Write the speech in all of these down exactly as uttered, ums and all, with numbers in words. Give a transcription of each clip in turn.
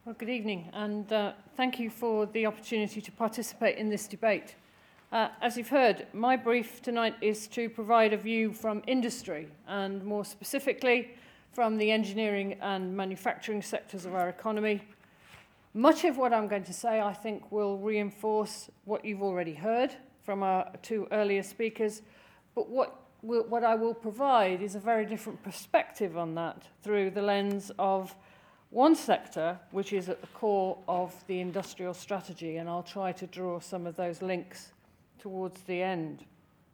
Well, good evening, and uh, thank you for the opportunity to participate in this debate. Uh, as you've heard, my brief tonight is to provide a view from industry, and more specifically from the engineering and manufacturing sectors of our economy. Much of what I'm going to say, I think, will reinforce what you've already heard from our two earlier speakers, but what, will, what I will provide is a very different perspective on that through the lens of one sector which is at the core of the industrial strategy, and I'll try to draw some of those links towards the end.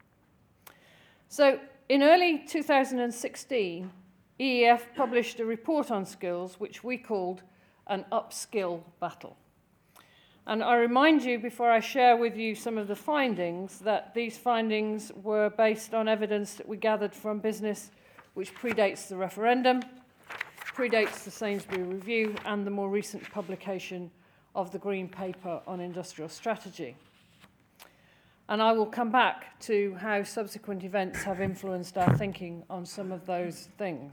So, in early two thousand sixteen, E E F published a report on skills which we called an upskill battle. And I remind you, before I share with you some of the findings, that these findings were based on evidence that we gathered from business which predates the referendum, predates the Sainsbury Review, and the more recent publication of the Green Paper on Industrial Strategy. And I will come back to how subsequent events have influenced our thinking on some of those things.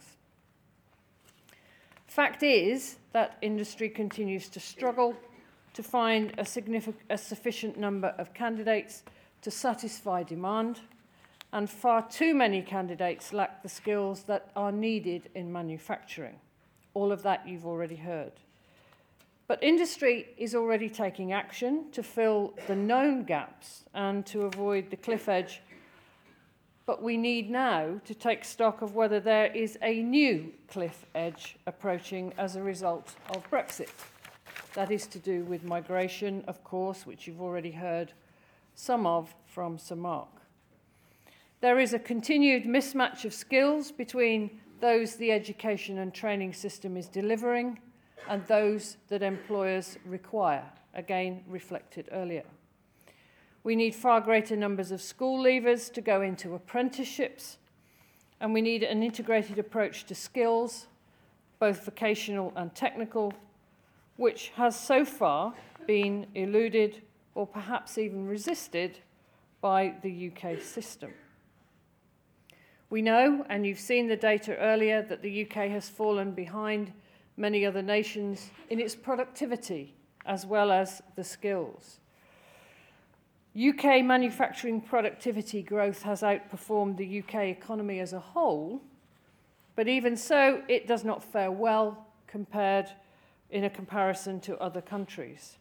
Fact is that industry continues to struggle to find a, significant, a sufficient number of candidates to satisfy demand, and far too many candidates lack the skills that are needed in manufacturing. All of that you've already heard. But industry is already taking action to fill the known gaps and to avoid the cliff edge. But we need now to take stock of whether there is a new cliff edge approaching as a result of Brexit. That is to do with migration, of course, which you've already heard some of from Sir Mark. There is a continued mismatch of skills between those the education and training system is delivering and those that employers require, again reflected earlier. We need far greater numbers of school leavers to go into apprenticeships, and we need an integrated approach to skills, both vocational and technical, which has so far been eluded or perhaps even resisted by the U K system. We know, and you've seen the data earlier, that the U K has fallen behind many other nations in its productivity as well as the skills. U K manufacturing productivity growth has outperformed the U K economy as a whole, but even so, it does not fare well compared in a comparison to other countries.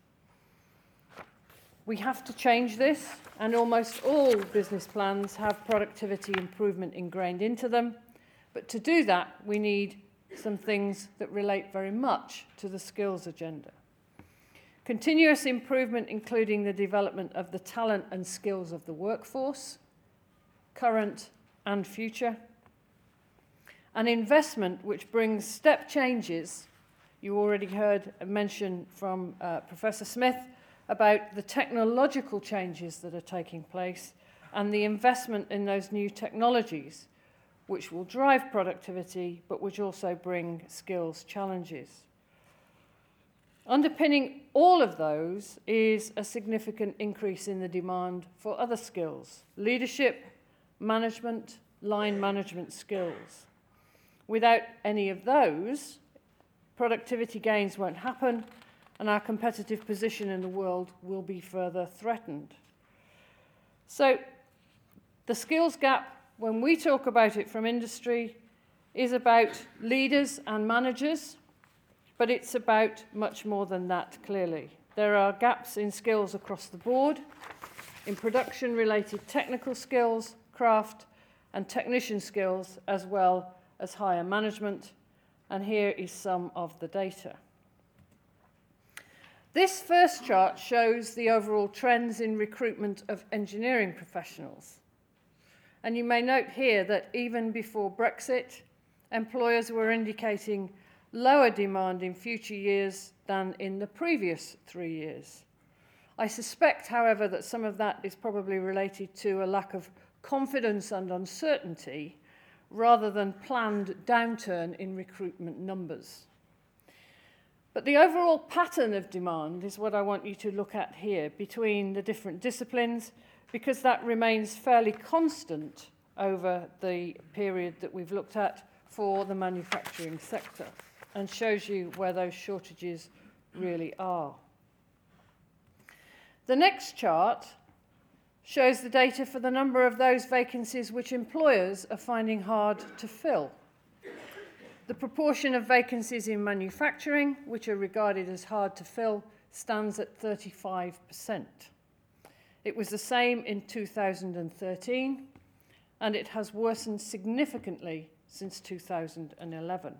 We have to change this, and almost all business plans have productivity improvement ingrained into them. But to do that, we need some things that relate very much to the skills agenda. Continuous improvement, including the development of the talent and skills of the workforce, current and future. An investment which brings step changes. You already heard a mention from uh, Professor Smith about the technological changes that are taking place and the investment in those new technologies which will drive productivity but which also bring skills challenges. Underpinning all of those is a significant increase in the demand for other skills, leadership, management, line management skills. Without any of those, productivity gains won't happen, and our competitive position in the world will be further threatened. So, the skills gap, when we talk about it from industry, is about leaders and managers, but it's about much more than that, clearly. There are gaps in skills across the board, in production-related technical skills, craft, and technician skills, as well as higher management, and here is some of the data. This first chart shows the overall trends in recruitment of engineering professionals. And you may note here that even before Brexit, employers were indicating lower demand in future years than in the previous three years. I suspect, however, that some of that is probably related to a lack of confidence and uncertainty rather than planned downturn in recruitment numbers. But the overall pattern of demand is what I want you to look at here between the different disciplines, because that remains fairly constant over the period that we've looked at for the manufacturing sector and shows you where those shortages really are. The next chart shows the data for the number of those vacancies which employers are finding hard to fill. The proportion of vacancies in manufacturing, which are regarded as hard to fill, stands at thirty-five percent. It was the same in two thousand thirteen, and it has worsened significantly since two thousand eleven.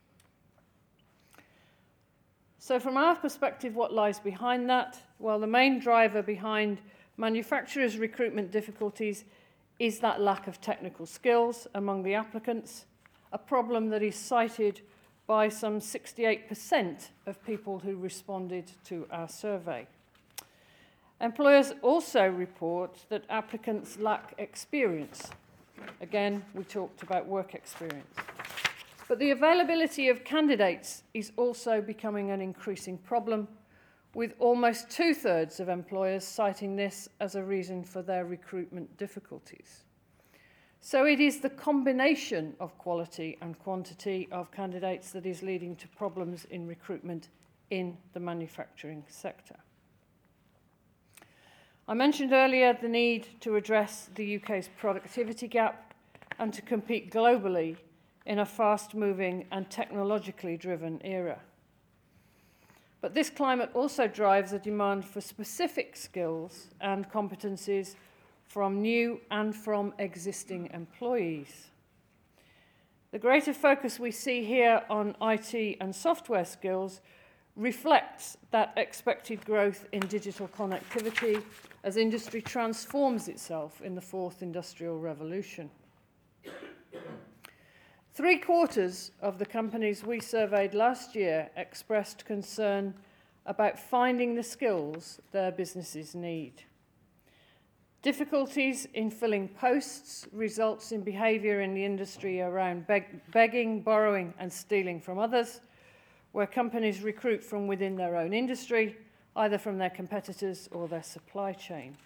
So from our perspective, what lies behind that? Well, the main driver behind manufacturers' recruitment difficulties is that lack of technical skills among the applicants, a problem that is cited by some sixty-eight percent of people who responded to our survey. Employers also report that applicants lack experience. Again, we talked about work experience. But the availability of candidates is also becoming an increasing problem, with almost two-thirds of employers citing this as a reason for their recruitment difficulties. So it is the combination of quality and quantity of candidates that is leading to problems in recruitment in the manufacturing sector. I mentioned earlier the need to address the U K's productivity gap and to compete globally in a fast-moving and technologically driven era. But this climate also drives a demand for specific skills and competencies from new and from existing employees. The greater focus we see here on I T and software skills reflects that expected growth in digital connectivity as industry transforms itself in the fourth industrial revolution. Three quarters of the companies we surveyed last year expressed concern about finding the skills their businesses need. Difficulties in filling posts results in behaviour in the industry around beg begging, borrowing and stealing from others, where companies recruit from within their own industry, either from their competitors or their supply chain.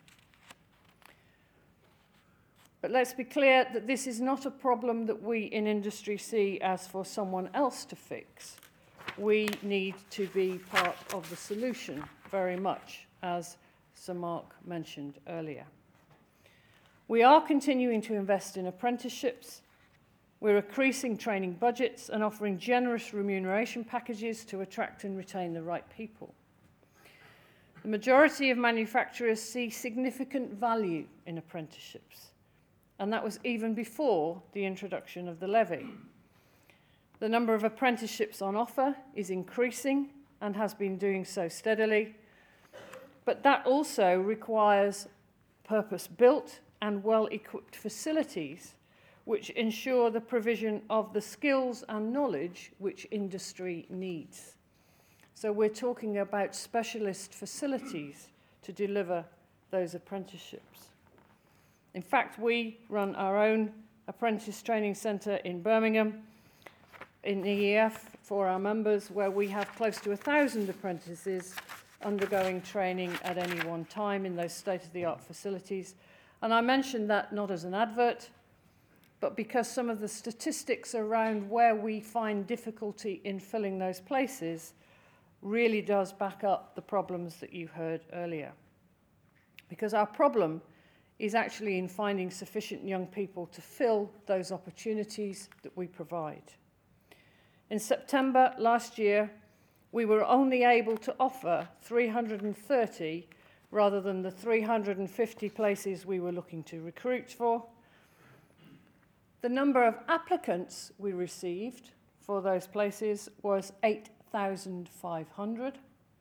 But let's be clear that this is not a problem that we in industry see as for someone else to fix. We need to be part of the solution very much, as Sir Mark mentioned earlier. We are continuing to invest in apprenticeships. We're increasing training budgets and offering generous remuneration packages to attract and retain the right people. The majority of manufacturers see significant value in apprenticeships, and that was even before the introduction of the levy. The number of apprenticeships on offer is increasing and has been doing so steadily, but that also requires purpose-built and well-equipped facilities which ensure the provision of the skills and knowledge which industry needs. So we're talking about specialist facilities to deliver those apprenticeships. In fact, we run our own apprentice training centre in Birmingham, in E E F, for our members, where we have close to a thousand apprentices undergoing training at any one time in those state-of-the-art facilities. And I mentioned that not as an advert, but because some of the statistics around where we find difficulty in filling those places really does back up the problems that you heard earlier. Because our problem is actually in finding sufficient young people to fill those opportunities that we provide. In September last year, we were only able to offer three hundred thirty rather than the three hundred fifty places we were looking to recruit for. The number of applicants we received for those places was eight thousand five hundred.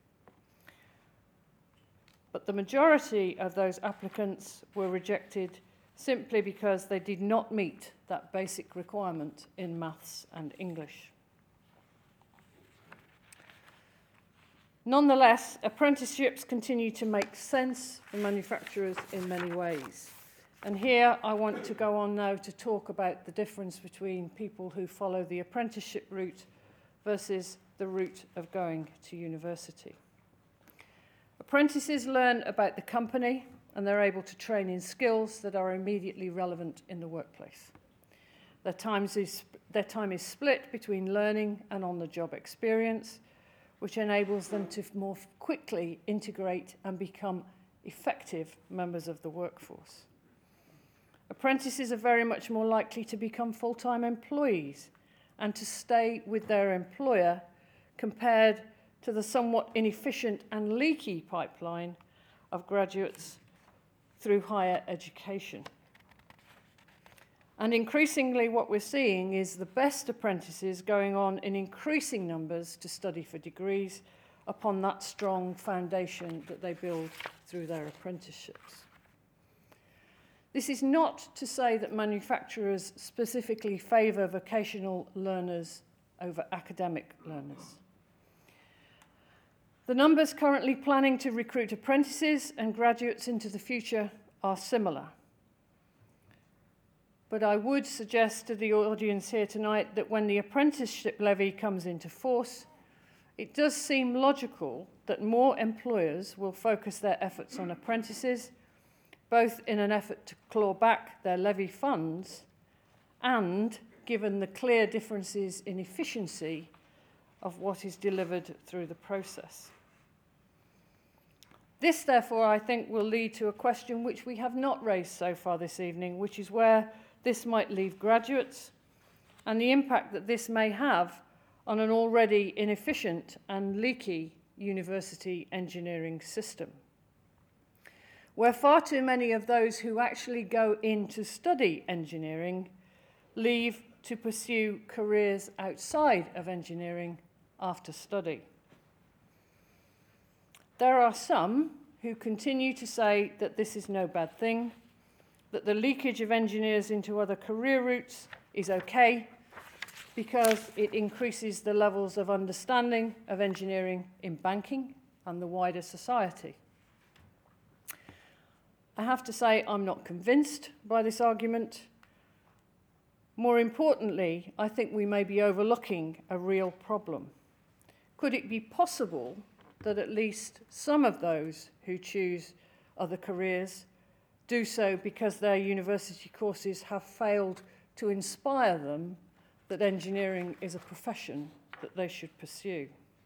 But the majority of those applicants were rejected simply because they did not meet that basic requirement in maths and English. Nonetheless, apprenticeships continue to make sense for manufacturers in many ways. And here I want to go on now to talk about the difference between people who follow the apprenticeship route versus the route of going to university. Apprentices learn about the company and they're able to train in skills that are immediately relevant in the workplace. Their, times is, their time is split between learning and on-the-job experience, which enables them to more quickly integrate and become effective members of the workforce. Apprentices are very much more likely to become full-time employees and to stay with their employer compared to the somewhat inefficient and leaky pipeline of graduates through higher education. And increasingly what we're seeing is the best apprentices going on in increasing numbers to study for degrees upon that strong foundation that they build through their apprenticeships. This is not to say that manufacturers specifically favour vocational learners over academic learners. The numbers currently planning to recruit apprentices and graduates into the future are similar. But I would suggest to the audience here tonight that when the apprenticeship levy comes into force, it does seem logical that more employers will focus their efforts on apprentices, both in an effort to claw back their levy funds and given the clear differences in efficiency of what is delivered through the process. This, therefore, I think will lead to a question which we have not raised so far this evening, which is where this might leave graduates and the impact that this may have on an already inefficient and leaky university engineering system, where far too many of those who actually go in to study engineering leave to pursue careers outside of engineering after study. There are some who continue to say that this is no bad thing, that the leakage of engineers into other career routes is okay because it increases the levels of understanding of engineering in banking and the wider society. I have to say I'm not convinced by this argument. More importantly, I think we may be overlooking a real problem. Could it be possible that at least some of those who choose other careers do so because their university courses have failed to inspire them that engineering is a profession that they should pursue?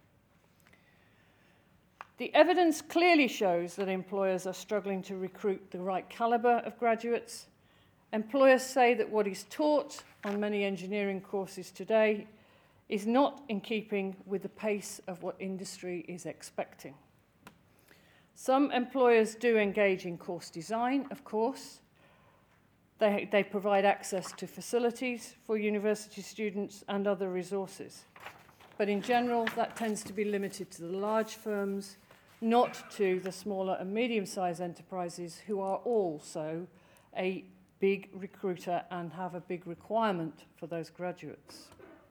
The evidence clearly shows that employers are struggling to recruit the right calibre of graduates. Employers say that what is taught on many engineering courses today is not in keeping with the pace of what industry is expecting. Some employers do engage in course design, of course. They, they provide access to facilities for university students and other resources. But in general, that tends to be limited to the large firms, not to the smaller and medium-sized enterprises who are also a big recruiter and have a big requirement for those graduates.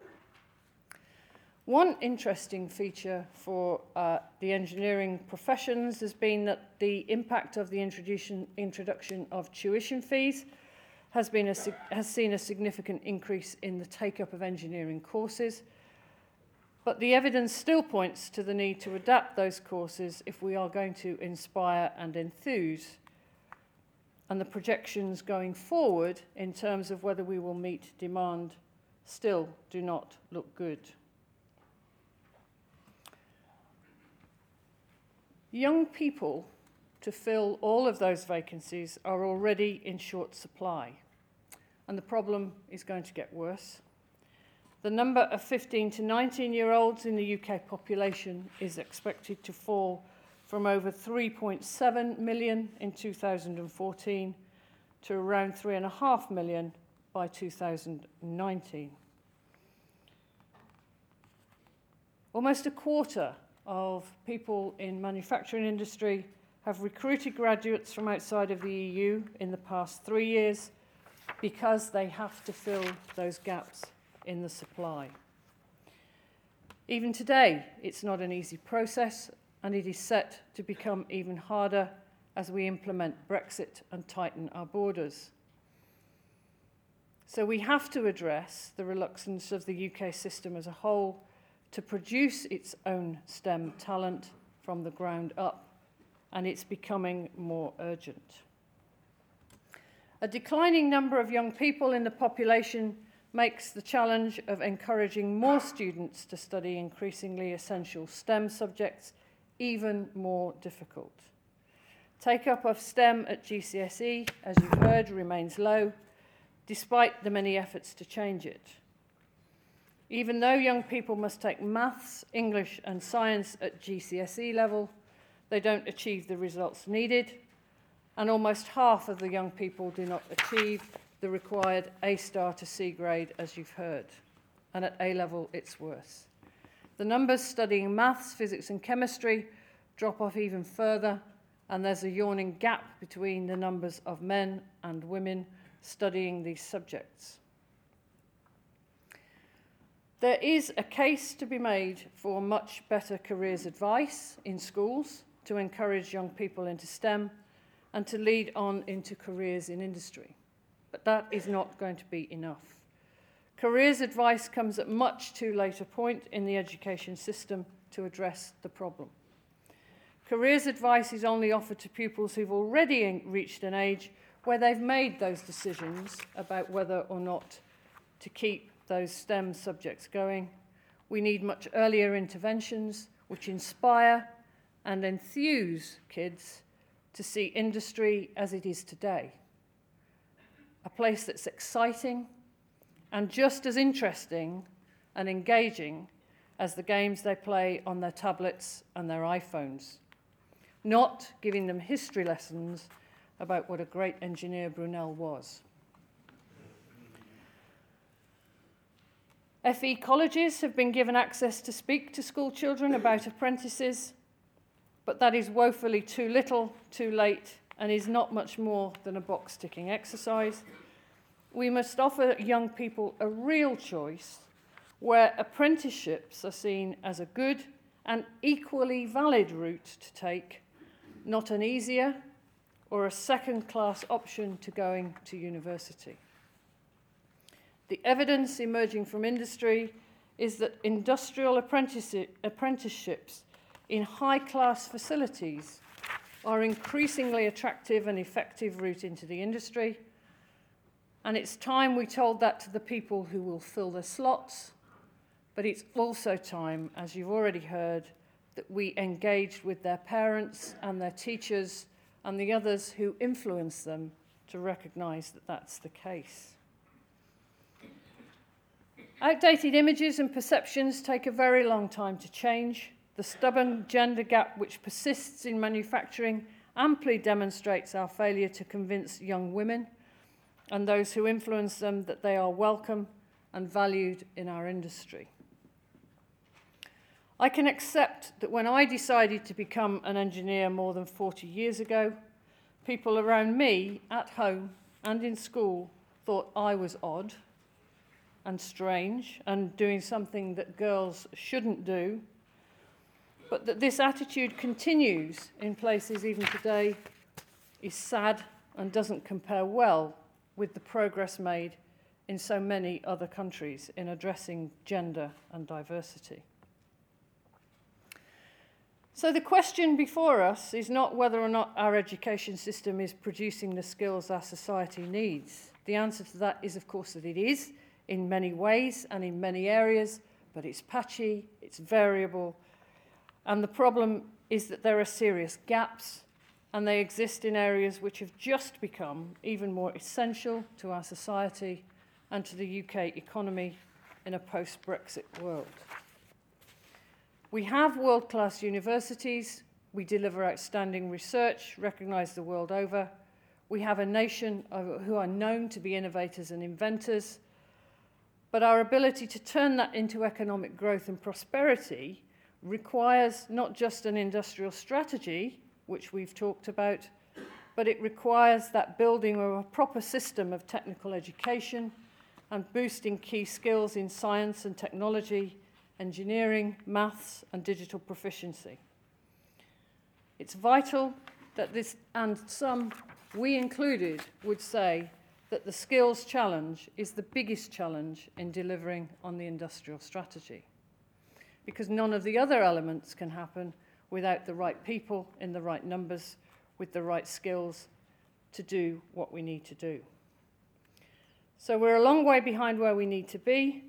One interesting feature for uh, the engineering professions has been that the impact of the introduction, introduction of tuition fees has, been a, has seen a significant increase in the take-up of engineering courses, but the evidence still points to the need to adapt those courses if we are going to inspire and enthuse, and the projections going forward in terms of whether we will meet demand still do not look good. Young people to fill all of those vacancies are already in short supply, and the problem is going to get worse. The number of fifteen to nineteen-year-olds in the U K population is expected to fall from over three point seven million in two thousand fourteen to around three point five million by two thousand nineteen. Almost a quarter of people in manufacturing industry have recruited graduates from outside of the E U in the past three years because they have to fill those gaps in the supply. Even today, it's not an easy process, and it is set to become even harder as we implement Brexit and tighten our borders. So we have to address the reluctance of the U K system as a whole to produce its own STEM talent from the ground up, and it's becoming more urgent. A declining number of young people in the population makes the challenge of encouraging more students to study increasingly essential STEM subjects even more difficult. Take-up of STEM at G C S E, as you've heard, remains low, despite the many efforts to change it. Even though young people must take maths, English and science at G C S E level, they don't achieve the results needed, and almost half of the young people do not achieve the required A star to C grade, as you've heard. And at A level, it's worse. The numbers studying maths, physics and chemistry drop off even further, and there's a yawning gap between the numbers of men and women studying these subjects. There is a case to be made for much better careers advice in schools to encourage young people into STEM and to lead on into careers in industry. But that is not going to be enough. Careers advice comes at much too late a point in the education system to address the problem. Careers advice is only offered to pupils who've already reached an age where they've made those decisions about whether or not to keep those STEM subjects going. We need much earlier interventions which inspire and enthuse kids to see industry as it is today. A place that's exciting and just as interesting and engaging as the games they play on their tablets and their iPhones. Not giving them history lessons about what a great engineer Brunel was. F E colleges have been given access to speak to school children about apprentices, but that is woefully too little, too late, and is not much more than a box-ticking exercise. We must offer young people a real choice where apprenticeships are seen as a good and equally valid route to take, not an easier or a second-class option to going to university. The evidence emerging from industry is that industrial apprenticeships in high-class facilities are increasingly attractive and effective route into the industry, and it's time we told that to the people who will fill the slots, but it's also time, as you've already heard, that we engaged with their parents and their teachers and the others who influence them to recognise that that's the case. Outdated images and perceptions take a very long time to change. The stubborn gender gap which persists in manufacturing amply demonstrates our failure to convince young women and those who influence them that they are welcome and valued in our industry. I can accept that when I decided to become an engineer more than forty years ago, people around me at home and in school thought I was odd and strange and doing something that girls shouldn't do, but that this attitude continues in places even today is sad and doesn't compare well with the progress made in so many other countries in addressing gender and diversity. So the question before us is not whether or not our education system is producing the skills our society needs. The answer to that is, of course, that it is, in many ways and in many areas, but it's patchy, it's variable, and the problem is that there are serious gaps, and they exist in areas which have just become even more essential to our society and to the U K economy in a post-Brexit world. We have world-class universities, we deliver outstanding research recognised the world over, we have a nation who are known to be innovators and inventors, but our ability to turn that into economic growth and prosperity requires not just an industrial strategy, which we've talked about, but it requires that building of a proper system of technical education and boosting key skills in science and technology, engineering, maths, and digital proficiency. It's vital that this, and some, we included, would say that the skills challenge is the biggest challenge in delivering on the industrial strategy, because none of the other elements can happen without the right people in the right numbers with the right skills to do what we need to do. So we're a long way behind where we need to be.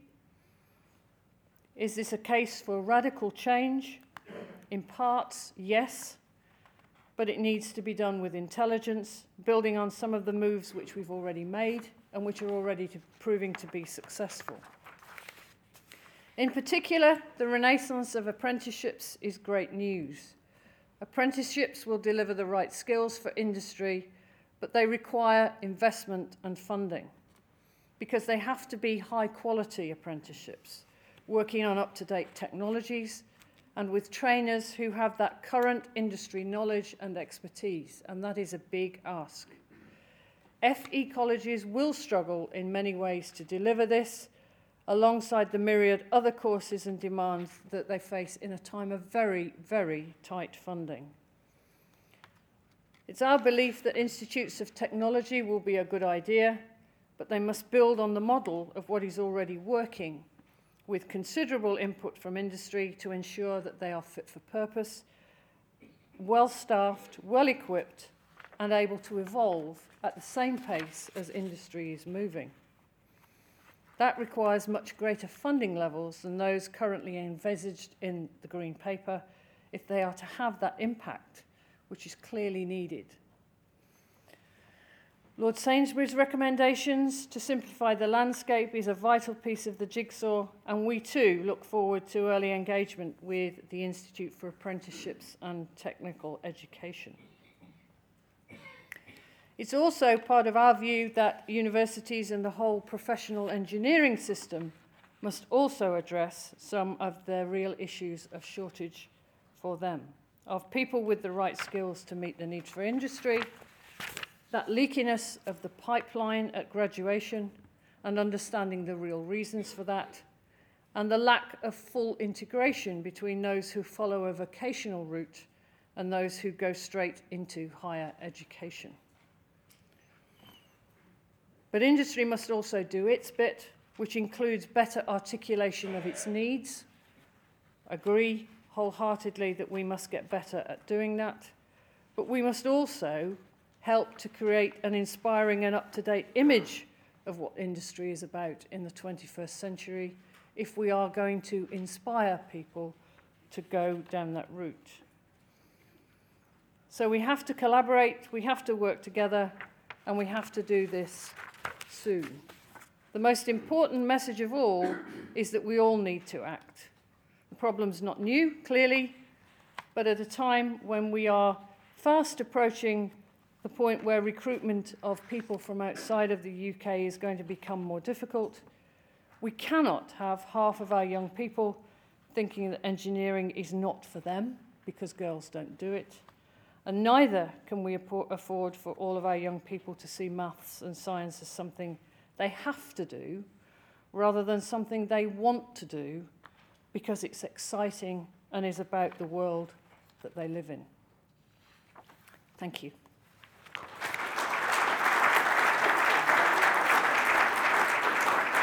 Is this a case for radical change? In parts, yes, but it needs to be done with intelligence, building on some of the moves which we've already made and which are already to, proving to be successful. In particular, the renaissance of apprenticeships is great news. Apprenticeships will deliver the right skills for industry, but they require investment and funding because they have to be high-quality apprenticeships, working on up-to-date technologies and with trainers who have that current industry knowledge and expertise, and that is a big ask. F E colleges will struggle in many ways to deliver this, alongside the myriad other courses and demands that they face in a time of very, very tight funding. It's our belief that institutes of technology will be a good idea, but they must build on the model of what is already working, with considerable input from industry to ensure that they are fit for purpose, well-staffed, well-equipped, and able to evolve at the same pace as industry is moving. That requires much greater funding levels than those currently envisaged in the Green Paper if they are to have that impact, which is clearly needed. Lord Sainsbury's recommendations to simplify the landscape is a vital piece of the jigsaw, and we too look forward to early engagement with the Institute for Apprenticeships and Technical Education. It's also part of our view that universities and the whole professional engineering system must also address some of the real issues of shortage for them, of people with the right skills to meet the needs for industry, that leakiness of the pipeline at graduation and understanding the real reasons for that, and the lack of full integration between those who follow a vocational route and those who go straight into higher education. But industry must also do its bit, which includes better articulation of its needs. Agree wholeheartedly that we must get better at doing that. But we must also help to create an inspiring and up-to-date image of what industry is about in the twenty-first century if we are going to inspire people to go down that route. So we have to collaborate, we have to work together, and we have to do this soon. The most important message of all is that we all need to act. The problem's not new, clearly, but at a time when we are fast approaching the point where recruitment of people from outside of the U K is going to become more difficult, we cannot have half of our young people thinking that engineering is not for them because girls don't do it. And neither can we afford for all of our young people to see maths and science as something they have to do, rather than something they want to do because it's exciting and is about the world that they live in. Thank you.